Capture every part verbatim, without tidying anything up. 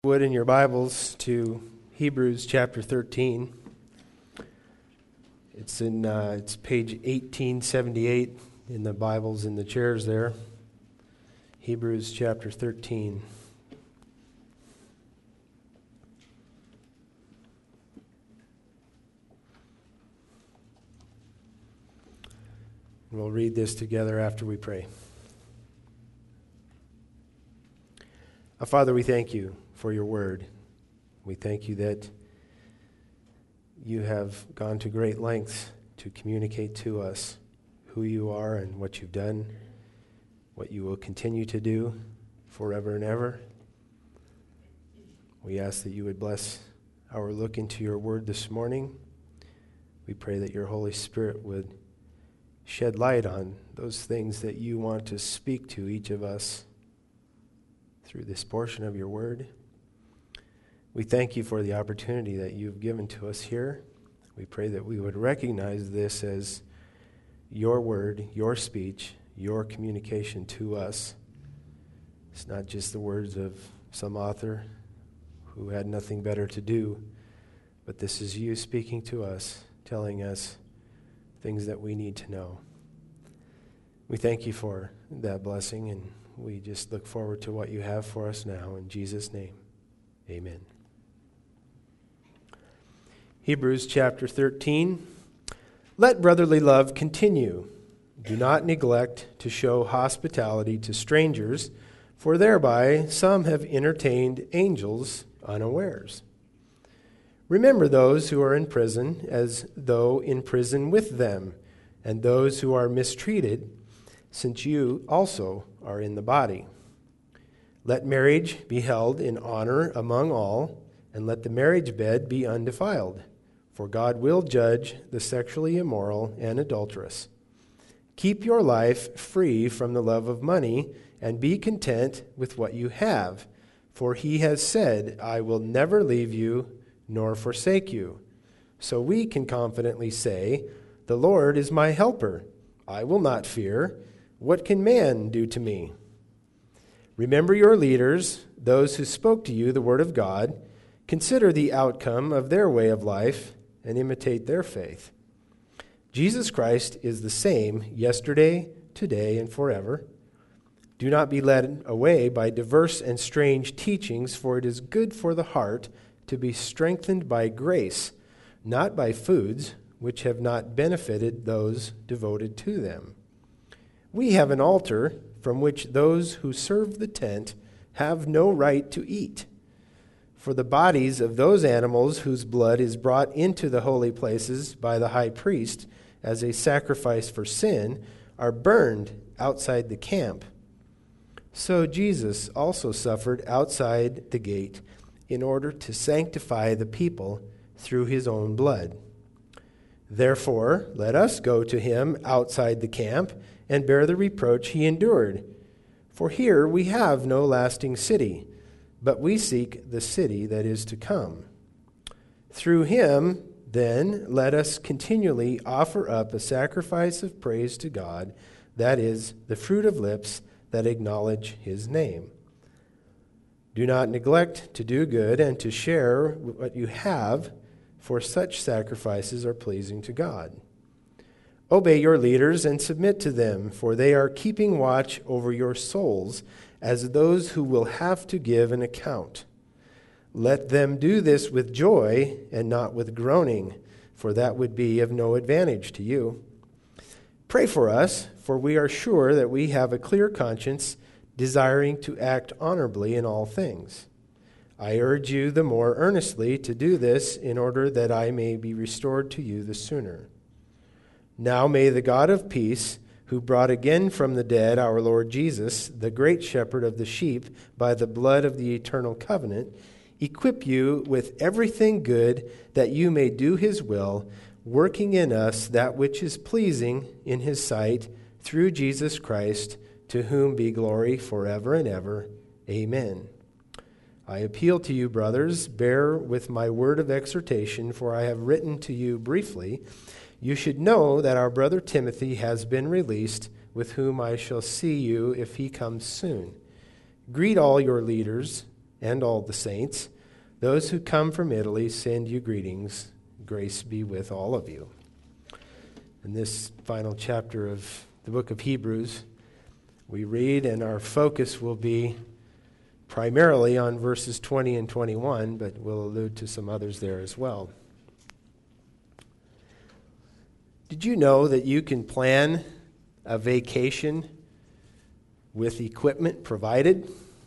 Would in your Bibles to Hebrews chapter thirteen. It's in uh, it's page eighteen seventy-eight in the Bibles in the chairs there. Hebrews chapter thirteen. And we'll read this together after we pray. Our Father, we thank you for your word. We thank you that you have gone to great lengths to communicate to us who you are and what you've done, what you will continue to do forever and ever. We ask that you would bless our look into your word this morning. We pray that your Holy Spirit would shed light on those things that you want to speak to each of us through this portion of your word. We thank you for the opportunity that you've given to us here. We pray that we would recognize this as your word, your speech, your communication to us. It's not just the words of some author who had nothing better to do, but this is you speaking to us, telling us things that we need to know. We thank you for that blessing, and we just look forward to what you have for us now. In Jesus' name, amen. Hebrews chapter thirteen. Let brotherly love continue. Do not neglect to show hospitality to strangers, for thereby some have entertained angels unawares. Remember those who are in prison as though in prison with them, and those who are mistreated, since you also are in the body. Let marriage be held in honor among all, and let the marriage bed be undefiled, for God will judge the sexually immoral and adulterous. Keep your life free from the love of money, and be content with what you have, for he has said, I will never leave you nor forsake you. So we can confidently say, the Lord is my helper. I will not fear. What can man do to me? Remember your leaders, those who spoke to you the word of God. Consider the outcome of their way of life and imitate their faith. Jesus Christ is the same yesterday, today, and forever. Do not be led away by diverse and strange teachings, for it is good for the heart to be strengthened by grace, not by foods which have not benefited those devoted to them. We have an altar from which those who serve the tent have no right to eat. For the bodies of those animals whose blood is brought into the holy places by the high priest as a sacrifice for sin are burned outside the camp. So Jesus also suffered outside the gate in order to sanctify the people through his own blood. Therefore, let us go to him outside the camp and bear the reproach he endured. For here we have no lasting city, but we seek the city that is to come. Through him, then, let us continually offer up a sacrifice of praise to God, that is, the fruit of lips that acknowledge his name. Do not neglect to do good and to share what you have, for such sacrifices are pleasing to God. Obey your leaders and submit to them, for they are keeping watch over your souls as those who will have to give an account. Let them do this with joy and not with groaning, for that would be of no advantage to you. Pray for us, for we are sure that we have a clear conscience, desiring to act honorably in all things. I urge you the more earnestly to do this in order that I may be restored to you the sooner. Now may the God of peace, who brought again from the dead our Lord Jesus, the great shepherd of the sheep, by the blood of the eternal covenant, equip you with everything good that you may do his will, working in us that which is pleasing in his sight, through Jesus Christ, to whom be glory forever and ever. Amen. I appeal to you, brothers, bear with my word of exhortation, for I have written to you briefly. You should know that our brother Timothy has been released, with whom I shall see you if he comes soon. Greet all your leaders, and all the saints. Those who come from Italy send you greetings. Grace be with all of you. In this final chapter of the book of Hebrews, we read, and our focus will be primarily on verses twenty and twenty-one, but we'll allude to some others there as well. Did you know that you can plan a vacation with equipment provided?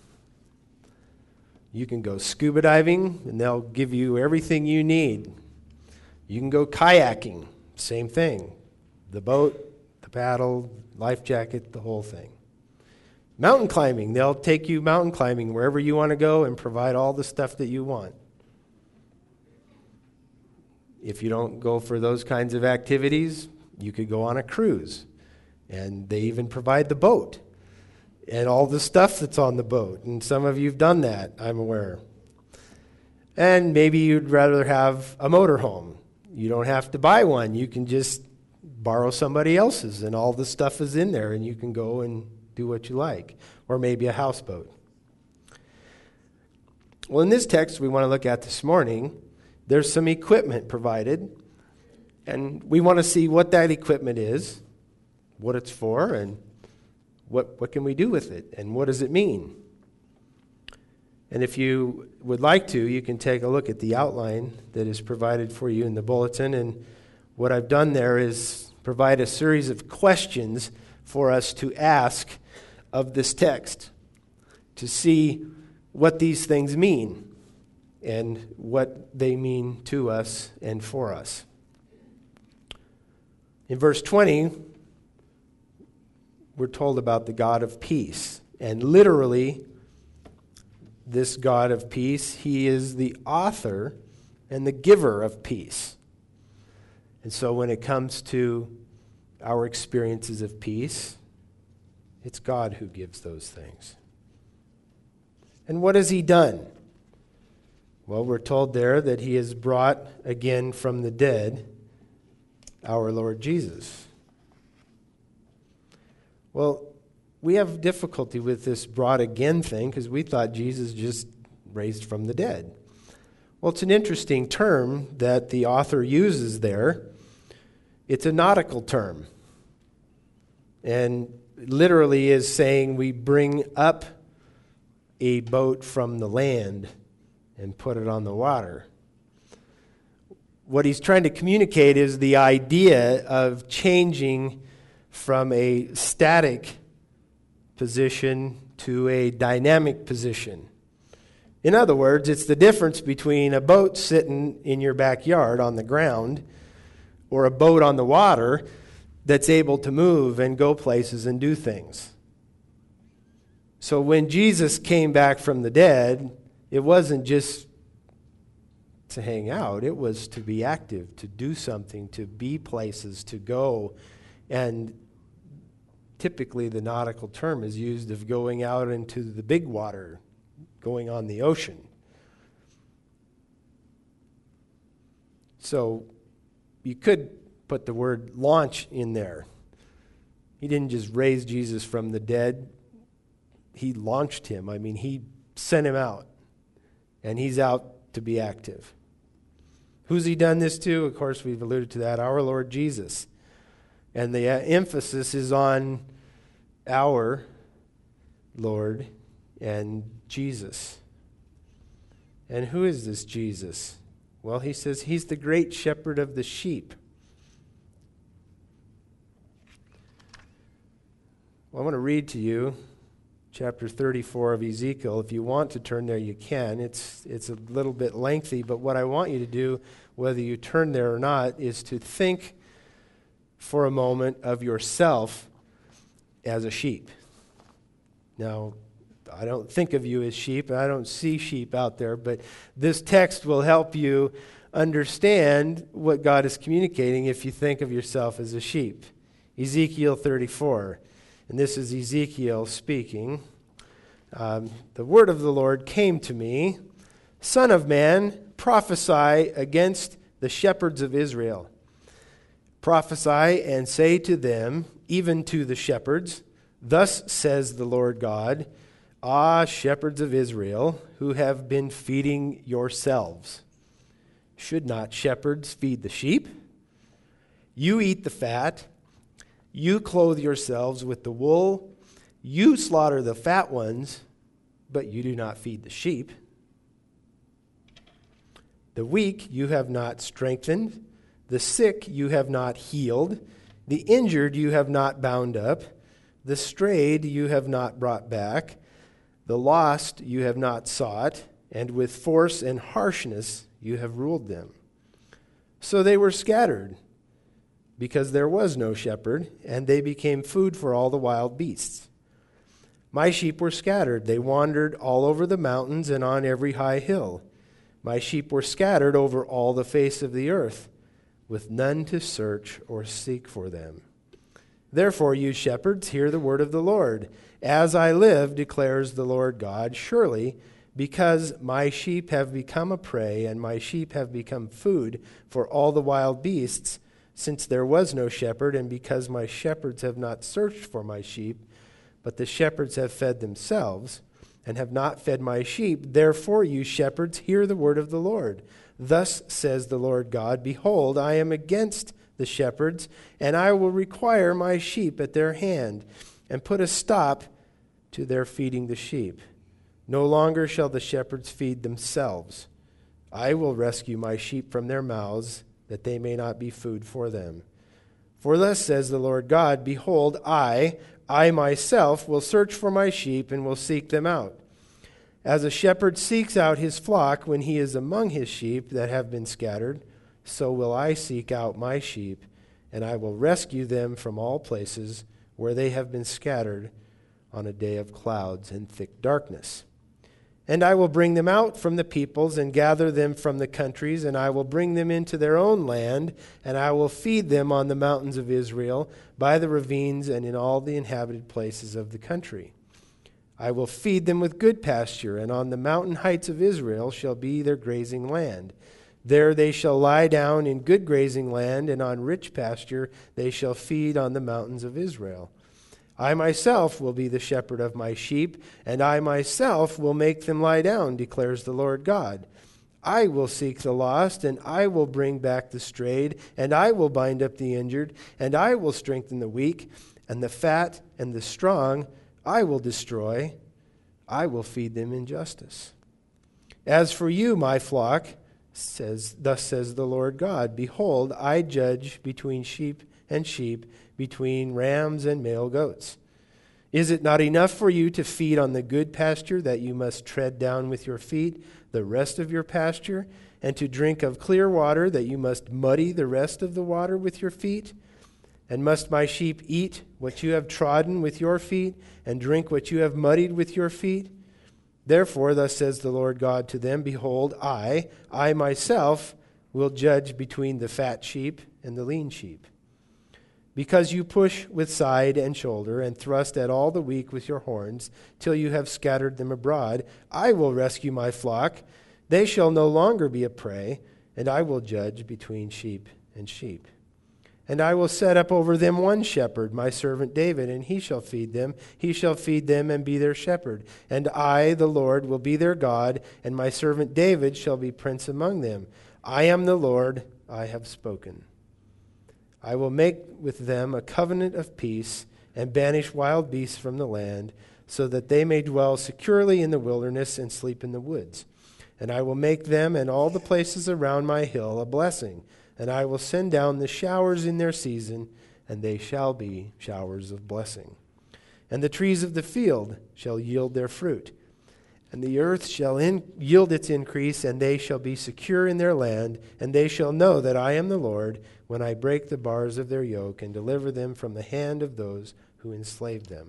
You can go scuba diving, and they'll give you everything you need. You can go kayaking, same thing. The boat, the paddle, life jacket, the whole thing. Mountain climbing, they'll take you mountain climbing wherever you want to go and provide all the stuff that you want. If you don't go for those kinds of activities, you could go on a cruise. And they even provide the boat and all the stuff that's on the boat. And some of you have done that, I'm aware. And maybe you'd rather have a motorhome. You don't have to buy one. You can just borrow somebody else's, and all the stuff is in there, and you can go and do what you like. Or maybe a houseboat. Well, in this text we want to look at this morning, there's some equipment provided, and we want to see what that equipment is, what it's for, and what what can we do with it, and what does it mean. And if you would like to, you can take a look at the outline that is provided for you in the bulletin, and what I've done there is provide a series of questions for us to ask of this text to see what these things mean and what they mean to us and for us. In verse twenty, we're told about the God of peace. And literally, this God of peace, he is the author and the giver of peace. And so when it comes to our experiences of peace, it's God who gives those things. And what has he done? Well, we're told there that he has brought again from the dead our Lord Jesus. Well, we have difficulty with this brought again thing because we thought Jesus just raised from the dead. Well, it's an interesting term that the author uses there. It's a nautical term. And literally is saying we bring up a boat from the land and put it on the water. What he's trying to communicate is the idea of changing from a static position to a dynamic position. In other words, it's the difference between a boat sitting in your backyard on the ground or a boat on the water that's able to move and go places and do things. So when Jesus came back from the dead, it wasn't just to hang out. It was to be active, to do something, to be places, to go. And typically the nautical term is used of going out into the big water, going on the ocean. So you could put the word launch in there. He didn't just raise Jesus from the dead. He launched him. I mean, he sent him out. And he's out to be active. Who's he done this to? Of course, we've alluded to that. Our Lord Jesus. And the uh, emphasis is on our Lord and Jesus. And who is this Jesus? Well, he says he's the great shepherd of the sheep. Well, I want to read to you chapter thirty-four of Ezekiel. If you want to turn there, you can. It's it's a little bit lengthy, but what I want you to do, whether you turn there or not, is to think for a moment of yourself as a sheep. Now, I don't think of you as sheep, and I don't see sheep out there, but this text will help you understand what God is communicating if you think of yourself as a sheep. Ezekiel thirty-four. And this is Ezekiel speaking. Um, the word of the Lord came to me, Son of man, prophesy against the shepherds of Israel. Prophesy and say to them, even to the shepherds, thus says the Lord God, Ah, shepherds of Israel, who who have been feeding yourselves. Should not shepherds feed the sheep? You eat the fat. You clothe yourselves with the wool. You slaughter the fat ones, but you do not feed the sheep. The weak you have not strengthened. The sick you have not healed. The injured you have not bound up. The strayed you have not brought back. The lost you have not sought. And with force and harshness you have ruled them. So they were scattered, because there was no shepherd, and they became food for all the wild beasts. My sheep were scattered. They wandered all over the mountains and on every high hill. My sheep were scattered over all the face of the earth, with none to search or seek for them. Therefore, you shepherds, hear the word of the Lord. As I live, declares the Lord God, surely, because my sheep have become a prey, and my sheep have become food for all the wild beasts, since there was no shepherd, and because my shepherds have not searched for my sheep, but the shepherds have fed themselves, and have not fed my sheep, therefore, you shepherds, hear the word of the Lord. Thus says the Lord God, behold, I am against the shepherds, and I will require my sheep at their hand, and put a stop to their feeding the sheep. No longer shall the shepherds feed themselves. I will rescue my sheep from their mouths, that they may not be food for them. For thus says the Lord God, behold, I, I myself, will search for my sheep and will seek them out. As a shepherd seeks out his flock when he is among his sheep that have been scattered, so will I seek out my sheep, and I will rescue them from all places where they have been scattered on a day of clouds and thick darkness. And I will bring them out from the peoples and gather them from the countries, and I will bring them into their own land, and I will feed them on the mountains of Israel, by the ravines, and in all the inhabited places of the country. I will feed them with good pasture, and on the mountain heights of Israel shall be their grazing land. There they shall lie down in good grazing land, and on rich pasture they shall feed on the mountains of Israel. I myself will be the shepherd of my sheep, and I myself will make them lie down, declares the Lord God. I will seek the lost, and I will bring back the strayed, and I will bind up the injured, and I will strengthen the weak, and the fat and the strong I will destroy. I will feed them in justice. As for you, my flock, says, thus says the Lord God, behold, I judge between sheep and sheep, between rams and male goats. Is it not enough for you to feed on the good pasture, that you must tread down with your feet the rest of your pasture, and to drink of clear water, that you must muddy the rest of the water with your feet? And must my sheep eat what you have trodden with your feet, and drink what you have muddied with your feet? Therefore, thus says the Lord God to them, behold, I, I myself, will judge between the fat sheep and the lean sheep. Because you push with side and shoulder, and thrust at all the weak with your horns, till you have scattered them abroad, I will rescue my flock. They shall no longer be a prey, and I will judge between sheep and sheep. And I will set up over them one shepherd, my servant David, and he shall feed them. He shall feed them and be their shepherd. And I, the Lord, will be their God, and my servant David shall be prince among them. I am the Lord, I have spoken. I will make with them a covenant of peace, and banish wild beasts from the land, so that they may dwell securely in the wilderness and sleep in the woods. And I will make them and all the places around my hill a blessing, and I will send down the showers in their season, and they shall be showers of blessing. And the trees of the field shall yield their fruit, and the earth shall in, yield its increase, and they shall be secure in their land, and they shall know that I am the Lord, when I break the bars of their yoke and deliver them from the hand of those who enslaved them.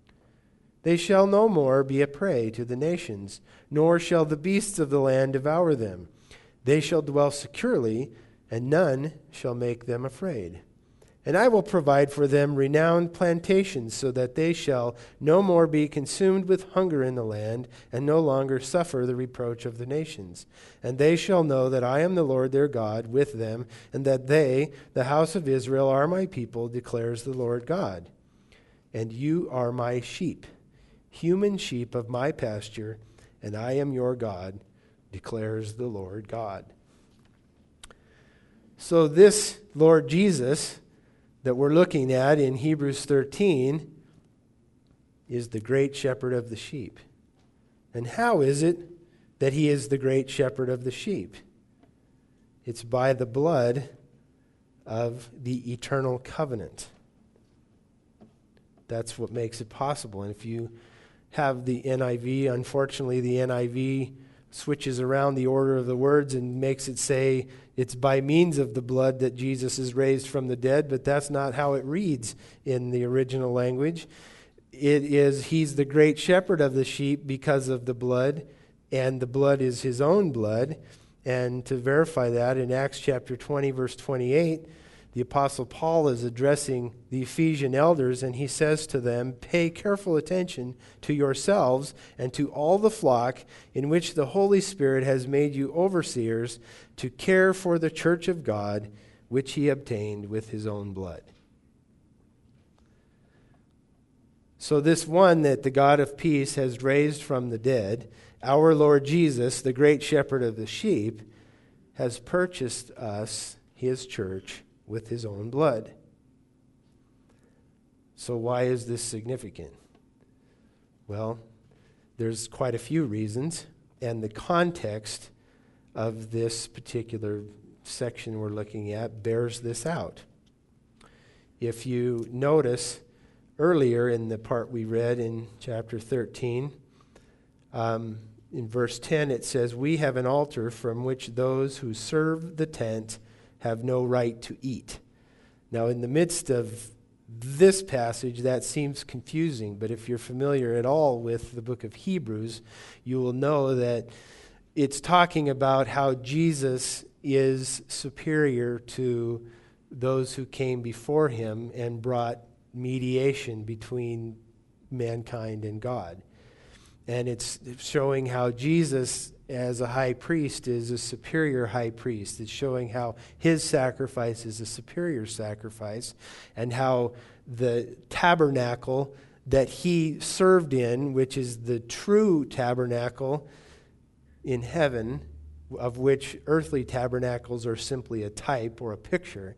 They shall no more be a prey to the nations, nor shall the beasts of the land devour them. They shall dwell securely, and none shall make them afraid. And I will provide for them renowned plantations, so that they shall no more be consumed with hunger in the land, and no longer suffer the reproach of the nations. And they shall know that I am the Lord their God with them, and that they, the house of Israel, are my people, declares the Lord God. And you are my sheep, human sheep of my pasture, and I am your God, declares the Lord God. So this Lord Jesus that we're looking at in Hebrews thirteen is the great shepherd of the sheep. And how is it that he is the great shepherd of the sheep? It's by the blood of the eternal covenant. That's what makes it possible. And if you have the N I V, unfortunately the N I V switches around the order of the words and makes it say it's by means of the blood that Jesus is raised from the dead, but that's not how it reads in the original language. It is, he's the great shepherd of the sheep because of the blood, and the blood is his own blood. And to verify that, in Acts chapter twenty, verse twenty-eight, the Apostle Paul is addressing the Ephesian elders, and he says to them, "Pay careful attention to yourselves and to all the flock in which the Holy Spirit has made you overseers to care for the church of God, which he obtained with his own blood." So this one that the God of peace has raised from the dead, our Lord Jesus, the great shepherd of the sheep, has purchased us, his church, with his own blood. So why is this significant? Well, there's quite a few reasons, and the context of this particular section we're looking at bears this out. If you notice earlier in the part we read in chapter thirteen, um, in verse ten it says, "We have an altar from which those who serve the tent have no right to eat." Now, in the midst of this passage, that seems confusing, but if you're familiar at all with the book of Hebrews, you will know that it's talking about how Jesus is superior to those who came before him and brought mediation between mankind and God. And it's showing how Jesus, as a high priest, is a superior high priest. It's showing how his sacrifice is a superior sacrifice, and how the tabernacle that he served in, which is the true tabernacle in heaven, of which earthly tabernacles are simply a type or a picture,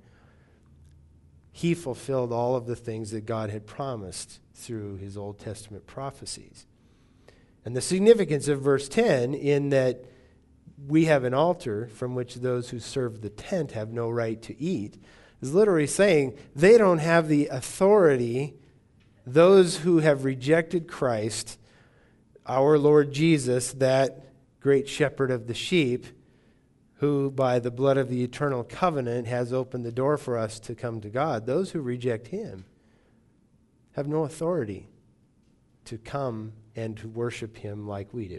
he fulfilled all of the things that God had promised through his Old Testament prophecies. And the significance of verse ten, in that we have an altar from which those who serve the tent have no right to eat, is literally saying they don't have the authority. Those who have rejected Christ, our Lord Jesus, that great shepherd of the sheep, who by the blood of the eternal covenant has opened the door for us to come to God, those who reject him have no authority to come and to worship him like we do,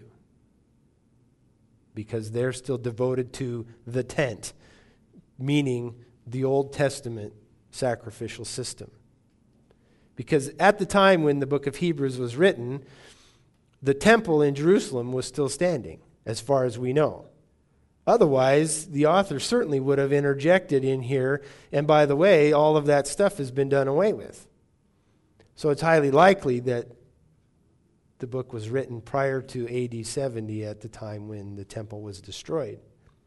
because they're still devoted to the tent, meaning the Old Testament sacrificial system. Because at the time when the book of Hebrews was written, the temple in Jerusalem was still standing, as far as we know. Otherwise, the author certainly would have interjected in here, and by the way, all of that stuff has been done away with. So it's highly likely that the book was written prior to A D seventy, at the time when the temple was destroyed.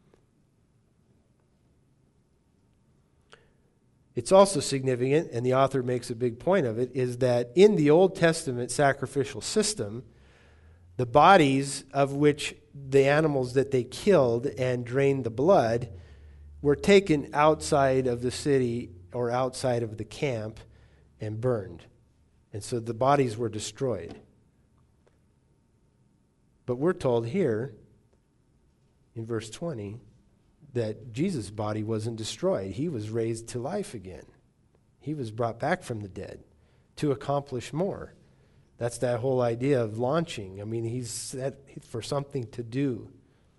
It's also significant, and the author makes a big point of it, is that in the Old Testament sacrificial system, the bodies of which the animals that they killed and drained the blood were taken outside of the city or outside of the camp and burned. And so the bodies were destroyed. But we're told here in verse twenty that Jesus' body wasn't destroyed. He was raised to life again. He was brought back from the dead to accomplish more. That's that whole idea of launching. I mean, he's set for something to do.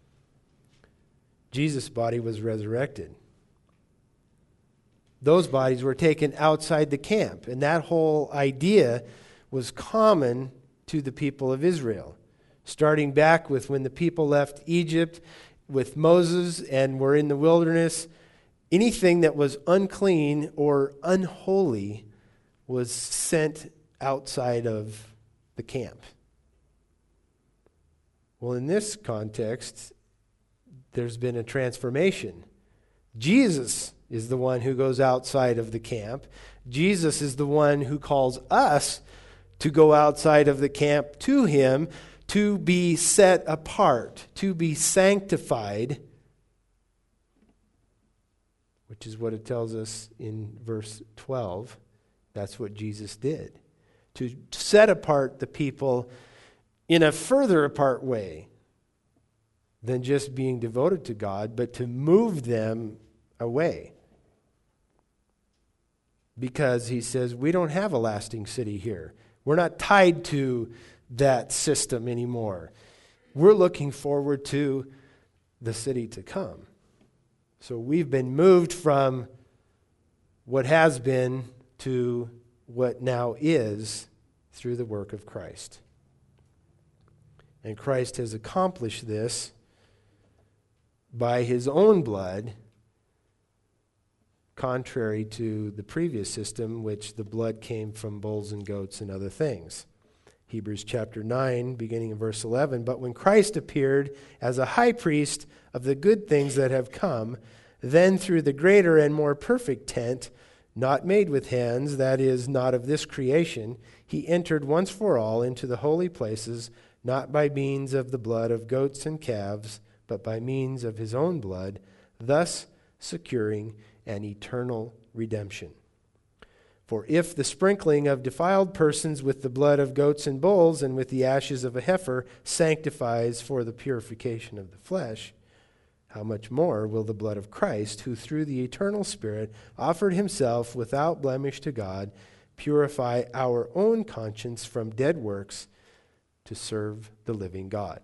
Jesus' body was resurrected. Those bodies were taken outside the camp, and that whole idea was common to the people of Israel. Starting back with when the people left Egypt with Moses and were in the wilderness, anything that was unclean or unholy was sent outside of the camp. Well, in this context, there's been a transformation. Jesus is the one who goes outside of the camp. Jesus is the one who calls us to go outside of the camp to him, to be set apart, to be sanctified, which is what it tells us in verse twelve. That's what Jesus did. To set apart the people in a further apart way than just being devoted to God, but to move them away. Because he says, we don't have a lasting city here. We're not tied to that system anymore. We're looking forward to the city to come. So we've been moved from what has been to what now is through the work of Christ. And Christ has accomplished this by his own blood, contrary to the previous system, which the blood came from bulls and goats and other things. Hebrews chapter nine, beginning in verse eleven, but when Christ appeared as a high priest of the good things that have come, then through the greater and more perfect tent, not made with hands, that is, not of this creation, he entered once for all into the holy places, not by means of the blood of goats and calves, but by means of his own blood, thus securing an eternal redemption. For if the sprinkling of defiled persons with the blood of goats and bulls and with the ashes of a heifer sanctifies for the purification of the flesh, how much more will the blood of Christ, who through the eternal Spirit offered himself without blemish to God, purify our own conscience from dead works to serve the living God?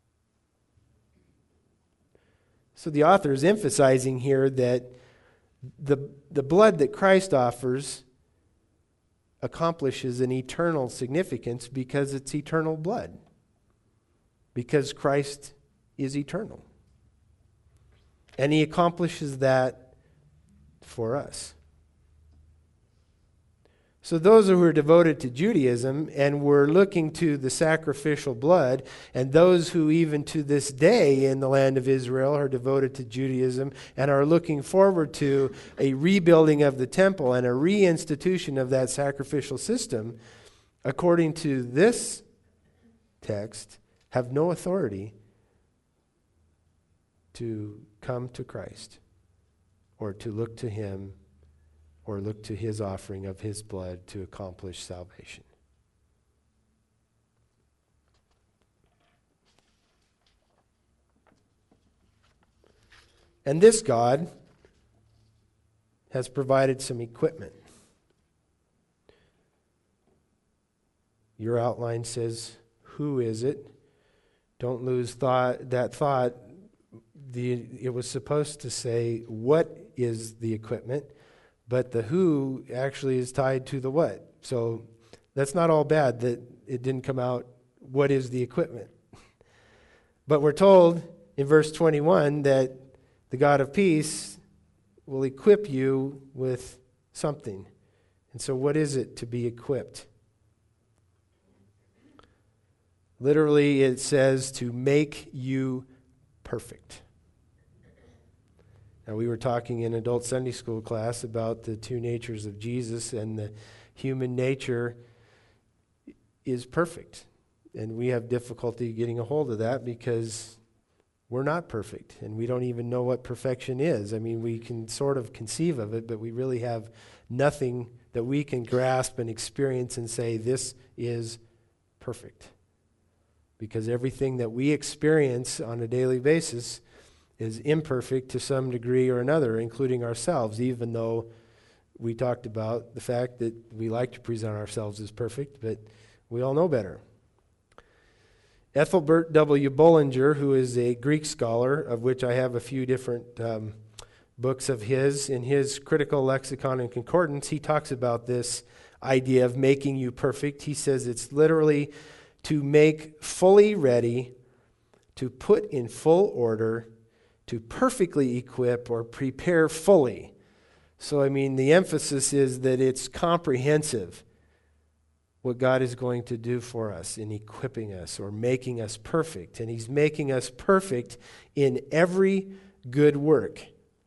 So the author is emphasizing here that the, the blood that Christ offers accomplishes an eternal significance because it's eternal blood. Because Christ is eternal. And he accomplishes that for us. So those who are devoted to Judaism and were looking to the sacrificial blood, and those who even to this day in the land of Israel are devoted to Judaism and are looking forward to a rebuilding of the temple and a reinstitution of that sacrificial system, according to this text, have no authority to come to Christ or to look to him or look to his offering of his blood to accomplish salvation. And this God has provided some equipment. Your outline says, who is it? Don't lose thought that thought. The, it was supposed to say, what is the equipment? But the who actually is tied to the what. So that's not all bad that it didn't come out, what is the equipment? But we're told in verse twenty-one that the God of peace will equip you with something. And so what is it to be equipped? Literally it says to make you perfect. Now, we were talking in adult Sunday school class about the two natures of Jesus, and the human nature is perfect. And we have difficulty getting a hold of that because we're not perfect, and we don't even know what perfection is. I mean, we can sort of conceive of it, but we really have nothing that we can grasp and experience and say, this is perfect. Because everything that we experience on a daily basis is imperfect to some degree or another, including ourselves, even though we talked about the fact that we like to present ourselves as perfect, but we all know better. Ethelbert W. Bullinger, who is a Greek scholar, of which I have a few different um, books of his, in his Critical Lexicon and Concordance, he talks about this idea of making you perfect. He says it's literally to make fully ready, to put in full order, to perfectly equip or prepare fully. So, I mean, the emphasis is that it's comprehensive. what God is going to do for us in equipping us or making us perfect. And He's making us perfect in every good work.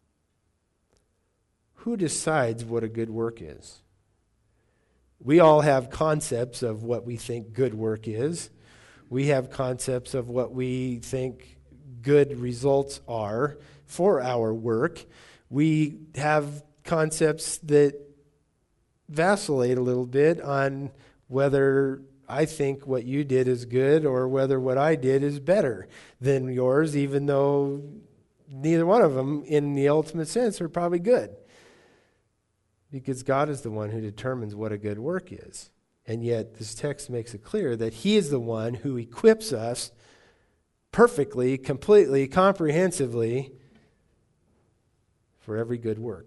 Who decides what a good work is? We all have concepts of what we think good work is. We have concepts of what we think good results are for our work. We have concepts that vacillate a little bit on whether I think what you did is good or whether what I did is better than yours, even though neither one of them, in the ultimate sense, are probably good. Because God is the one who determines what a good work is. And yet this text makes it clear that He is the one who equips us perfectly, completely, comprehensively for every good work.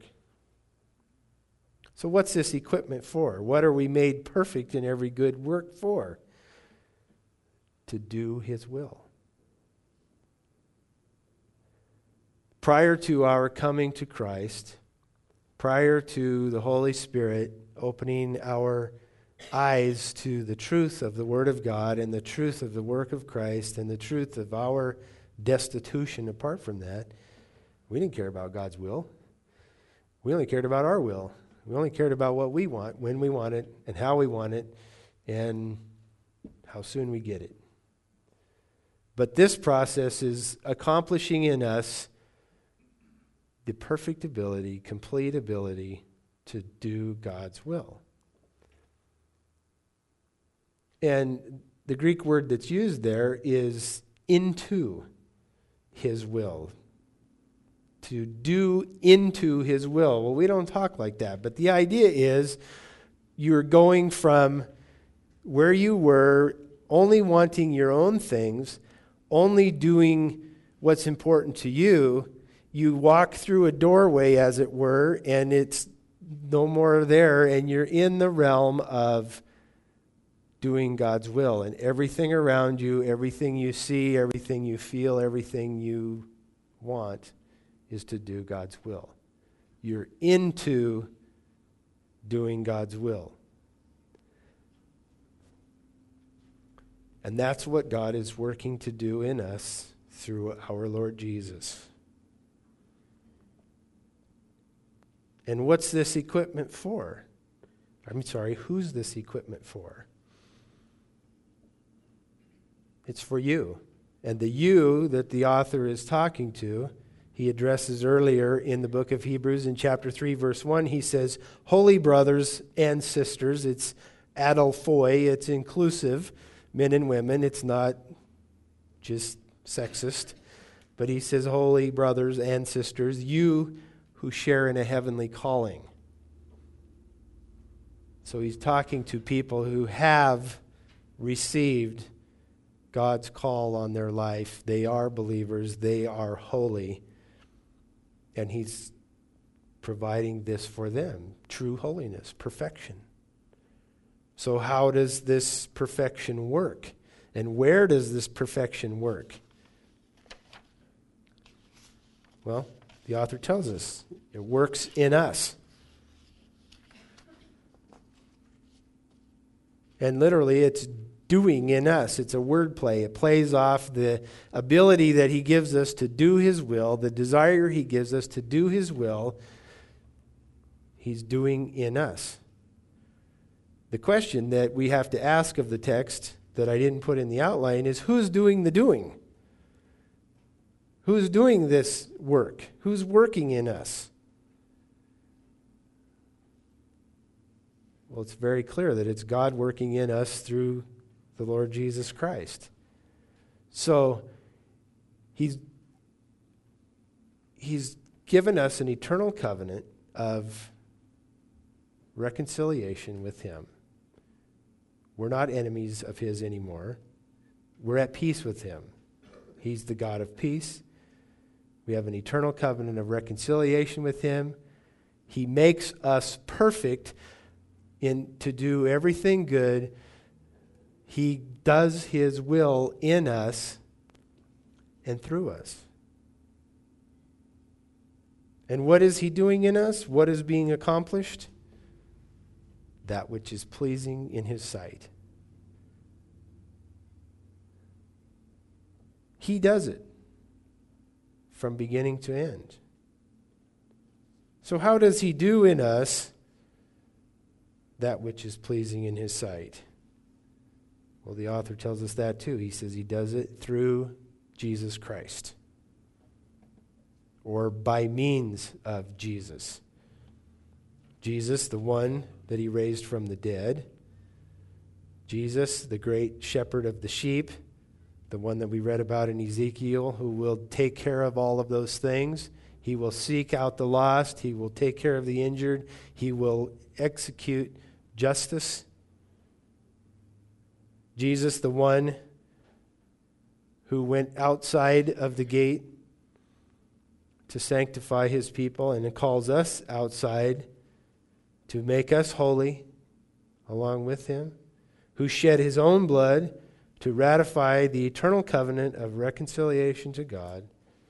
So what's this equipment for? What are we made perfect in every good work for? To do His will. Prior to our coming to Christ, prior to the Holy Spirit opening our eyes to the truth of the Word of God and the truth of the work of Christ and the truth of our destitution apart from that, we didn't care about God's will. We only cared about our will. We only cared about what we want, when we want it, and how we want it, and how soon we get it. But this process is accomplishing in us the perfect ability, complete ability to do God's will. And the Greek word that's used there is into His will. To do into His will. Well, we don't talk like that, but the idea is you're going from where you were, only wanting your own things, only doing what's important to you. You walk through a doorway, as it were, and it's no more there, and you're in the realm of doing God's will. And everything around you, everything you see, everything you feel, everything you want is to do God's will. You're into doing God's will. And that's what God is working to do in us through our Lord Jesus. And what's this equipment for? I'm sorry, who's this equipment for? It's for you. And the you that the author is talking to, he addresses earlier in the book of Hebrews in chapter three, verse one. He says, holy brothers and sisters. It's adelphoi. It's inclusive, men and women. It's not just sexist. But he says, holy brothers and sisters, you who share in a heavenly calling. So he's talking to people who have received God's call on their life. They are believers. They are holy. And he's providing this for them. True holiness, perfection. So how does this perfection work? And where does this perfection work? Well, the author tells us it works in us. And literally, it's doing in us. It's a word play. It plays off the ability that he gives us to do his will, the desire he gives us to do his will. He's doing in us. The question that we have to ask of the text that I didn't put in the outline is, who's doing the doing? Who's doing this work? Who's working in us? Well, it's very clear that it's God working in us through the Lord Jesus Christ. So, he's, he's given us an eternal covenant of reconciliation with him. We're not enemies of his anymore. We're at peace with him. He's the God of peace. We have an eternal covenant of reconciliation with him. He makes us perfect in to do everything good. He does his will in us and through us. And what is he doing in us? What is being accomplished? that which is pleasing in his sight. He does it from beginning to end. So how does he do in us that which is pleasing in his sight? Well, the author tells us that too. He says he does it through Jesus Christ, or by means of Jesus. Jesus, the one that he raised from the dead. Jesus, the great shepherd of the sheep, the one that we read about in Ezekiel, who will take care of all of those things. He will seek out the lost. He will take care of the injured. He will execute justice. Jesus, the one who went outside of the gate to sanctify his people, and it calls us outside to make us holy along with him, who shed his own blood to ratify the eternal covenant of reconciliation to God.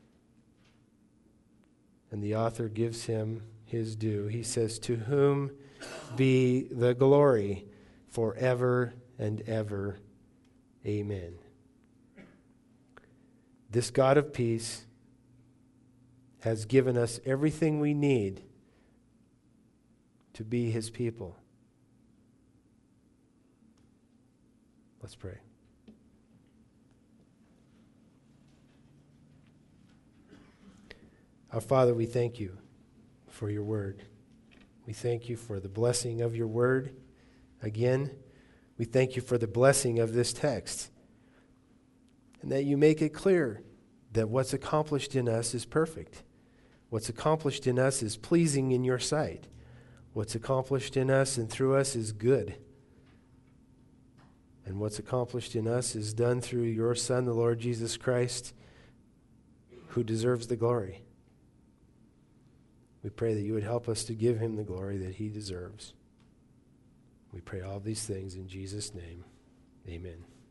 And the author gives him his due. He says, "To whom be the glory forever and ever. Amen." This God of peace has given us everything we need to be his people. Let's pray. Our Father, we thank you for your word. We thank you for the blessing of your word. Again, we thank you for the blessing of this text, and that you make it clear that what's accomplished in us is perfect. What's accomplished in us is pleasing in your sight. What's accomplished in us and through us is good. And what's accomplished in us is done through your Son, the Lord Jesus Christ, who deserves the glory. We pray that you would help us to give him the glory that he deserves. We pray all these things in Jesus' name. Amen.